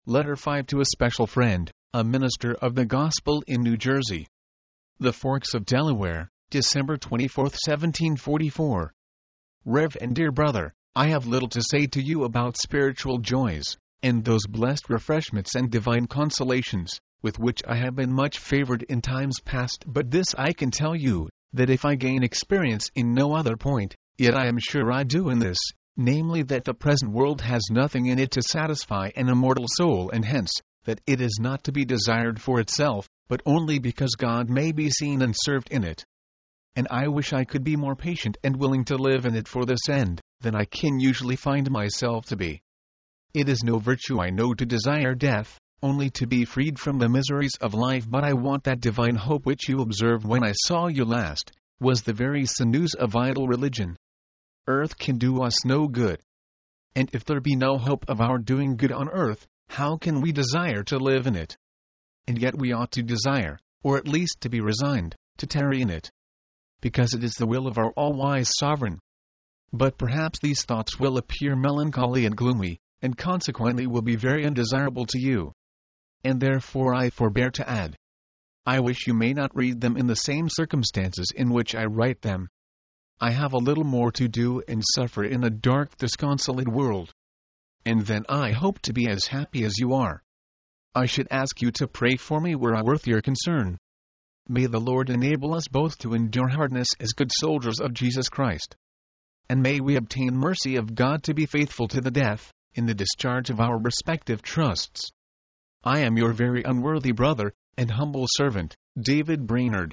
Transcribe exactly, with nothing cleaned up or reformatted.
Letter five to a special friend, a minister of the gospel in New Jersey. The Forks of Delaware, December twenty-fourth, seventeen forty-four. Rev. and dear brother, I have little to say to you about spiritual joys, and those blessed refreshments and divine consolations, with which I have been much favored in times past. But this I can tell you, that if I gain experience in no other point, yet I am sure I do in this, namely that the present world has nothing in it to satisfy an immortal soul, and hence, that it is not to be desired for itself, but only because God may be seen and served in it. And I wish I could be more patient and willing to live in it for this end, than I can usually find myself to be. It is no virtue, I know, to desire death, only to be freed from the miseries of life, but I want that divine hope which you observed when I saw you last, was the very sinews of idle religion. Earth can do us no good. And if there be no hope of our doing good on earth, how can we desire to live in it? And yet we ought to desire, or at least to be resigned, to tarry in it, because it is the will of our all-wise sovereign. But perhaps these thoughts will appear melancholy and gloomy, and consequently will be very undesirable to you. And therefore I forbear to add. I wish you may not read them in the same circumstances in which I write them. I have a little more to do and suffer in a dark, disconsolate world. And then I hope to be as happy as you are. I should ask you to pray for me were I worth your concern. May the Lord enable us both to endure hardness as good soldiers of Jesus Christ. And may we obtain mercy of God to be faithful to the death, in the discharge of our respective trusts. I am your very unworthy brother, and humble servant, David Brainerd.